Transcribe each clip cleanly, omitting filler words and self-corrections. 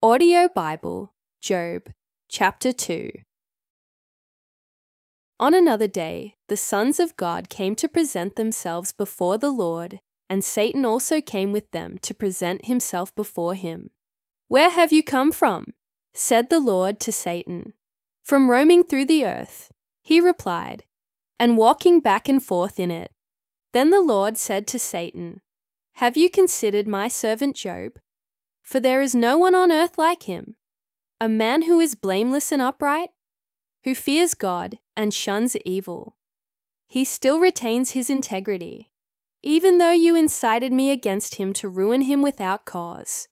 Audio Bible, Job, chapter 2. On another day, the sons of God came to present themselves before the Lord, and Satan also came with them to present himself before him. "Where have you come from?" said the Lord to Satan. "From roaming through the earth," he replied, "and walking back and forth in it." Then the Lord said to Satan, "Have you considered my servant Job? For there is no one on earth like him, a man who is blameless and upright, who fears God and shuns evil. He still retains his integrity, even though you incited me against him to ruin him without cause."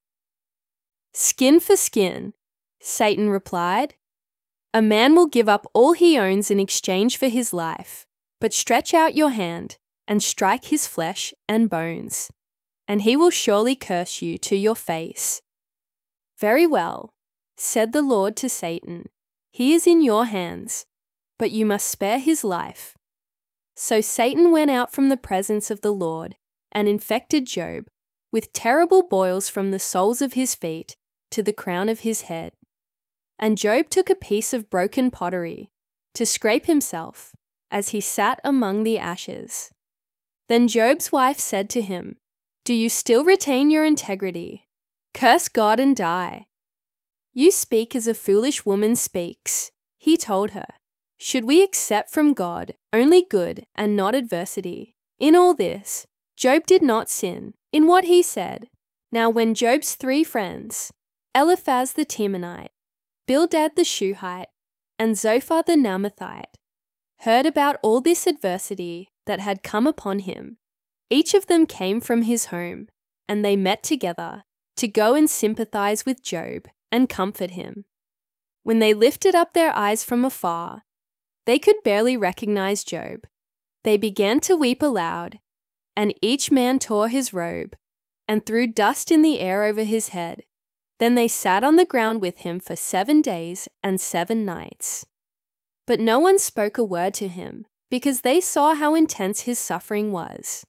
"Skin for skin," Satan replied. "A man will give up all he owns in exchange for his life, but stretch out your hand and strike his flesh and bones, and he will surely curse you to your face." "Very well," said the Lord to Satan, "he is in your hands, but you must spare his life." So Satan went out from the presence of the Lord and infected Job with terrible boils from the soles of his feet to the crown of his head. And Job took a piece of broken pottery to scrape himself as he sat among the ashes. Then Job's wife said to him, "Do you still retain your integrity? Curse God and die." "You speak as a foolish woman speaks," he told her. "Should we accept from God only good and not adversity? In all this, Job did not sin in what he said." Now when Job's 3 friends, Eliphaz the Temanite, Bildad the Shuhite, and Zophar the Naamathite, heard about all this adversity that had come upon him, each of them came from his home, and they met together to go and sympathize with Job and comfort him. When they lifted up their eyes from afar, they could barely recognize Job. They began to weep aloud, and each man tore his robe and threw dust in the air over his head. Then they sat on the ground with him for 7 days and 7 nights. But no one spoke a word to him, because they saw how intense his suffering was.